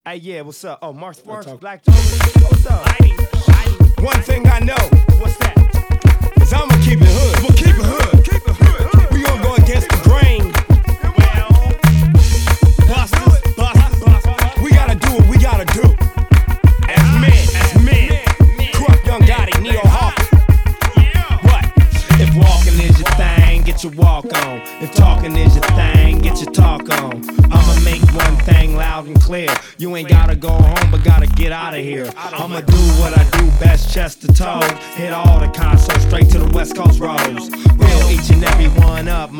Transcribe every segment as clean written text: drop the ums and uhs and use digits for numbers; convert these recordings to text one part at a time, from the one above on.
Hey, yeah, what's up? Oh, Mark Sparks, Black Joe. What's up? One thing I know What's that? is I'ma keep it hood. We'll keep it hood. Keep it hood. We gon' go against the grain. Busters. We gotta do what we gotta do. As men. Corrupt Young Gotti, Neo Hawk. What? If walking is your thing, get your walk on. If talking is your thing, get your talk on. I'ma make one thing loud and clear. You ain't gotta go home, but gotta get out of here. I'ma do what I do best, chest to toe. Hit all the concerts straight to the West Coast roads. Fill each and every one up,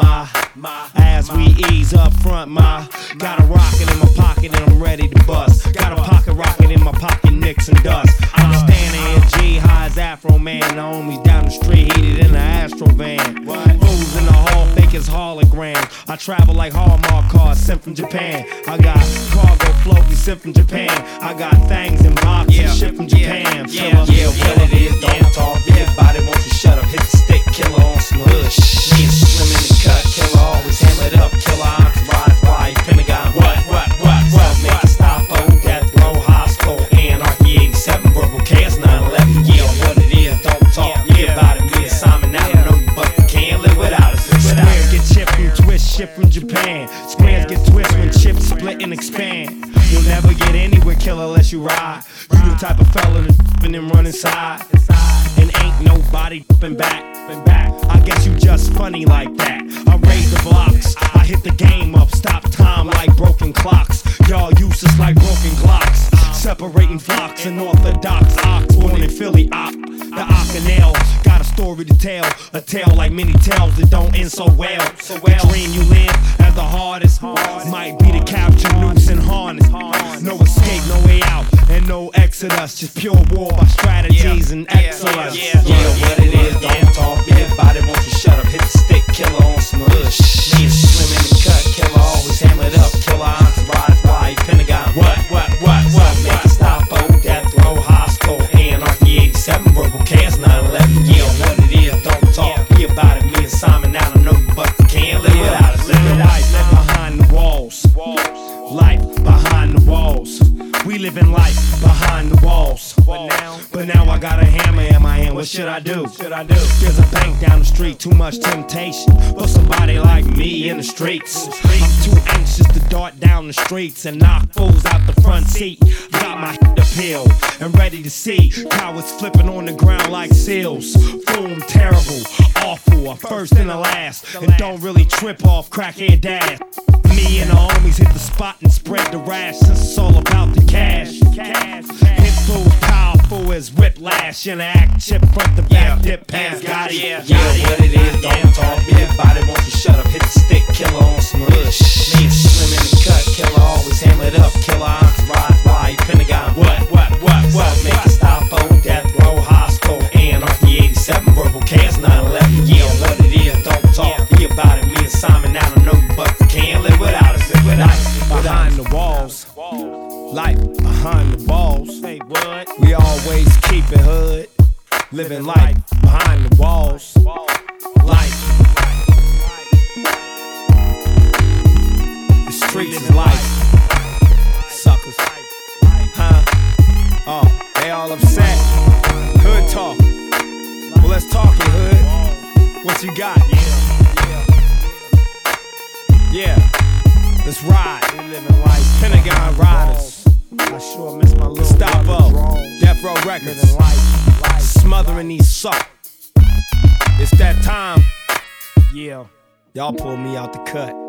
as we ease up front, got a rocket in my pocket and I'm ready to bust. Got a pocket rocket in my pocket, nicks and dust. I'm standing here G, high as Afro Man. The homies down the street heated in an Astro van. Fools in the hall, fake as holograms. I travel like Hallmark cars sent from Japan. I got cargo floaties sent from Japan. I got things in boxes shipped from Japan. Yeah, what it is, don't talk. Everybody wants to shut up. Hit the stick, killer on some hood. Me and Slim in the cut, killer always hammer it up. Killer entourage, why Pentagon? What? Make it stop, death row, hostile, anarchy, 87, verbal chaos, 9/11. Yeah, what it is, don't talk. Everybody, me and Simon, I don't know you, but you can't live without us. Squares get chipped and twist, shipped from Japan. Squares get twist when chips split and expand. You'll never get anywhere, killer, unless you ride. You the type of fella that and then run inside. And ain't nobody back. I guess you just funny like that. I raise the blocks, I hit the game up, stop time like broken clocks. Y'all useless like broken clocks. Separating flocks and orthodox ox, born in Philly, the Ocanel. Got a story to tell, a tale like many tales that don't end so well. The dream you live as the hardest might be to capture, noose and harness. No escape, no way out, and no exodus. Just pure war by strategies and excellence. What it is, don't talk. Everybody wants to shut up. Hit the stick, killer on some hood. Me and Slim in the cut, killer always hammer it up. Killer entourage, why Pentagon? What? Make it stop, death row, hostile, anarchy, 87, verbal chaos, 9/11. Yeah, what it is, don't talk. About it, me and Simon, I don't know you, but you can't live without us. Living life behind the walls. Life behind the walls. We living life behind the walls. But now I got a hammer in my hand. What should I do? There's a bank down the street, too much temptation for somebody like me in the streets. I'm too anxious to dart down the streets and knock fools out the front seat. Got my appeal and ready to see cowards flipping on the ground like seals. Fool, I'm terrible, awful, I'm first and the last, and don't really trip off crackhead dash. Me and the homies hit the spot and spread the rash, since it's all about the cash. Hit fools powerful as whiplash, in an act chip front to back, dip past Gotti. What it is, don't talk. Everybody wants to shut up. Hit the stick, killer on some hood. Me and Slim in the cut, killer always hammer it up. Killer entourage, why Pentagon? What? Make it stop, death row, hostile, anarchy, 87, verbal chaos, 9/11. Yeah, what it is, don't talk. About it, me and Simon, I don't know you, but you can't live without us. Life behind the walls. Life behind the walls. We always keep it hood. Living life behind the walls. Life. The streets is life. Suckers. Oh, they all upset. Hood talk. Well, let's talk it, hood. What you got? Yeah, let's ride. We living life. Pentagon Riders. I sure miss my little Gestapo. Death Row Records. Smothering these suck. It's that time. Yeah, y'all pull me out the cut.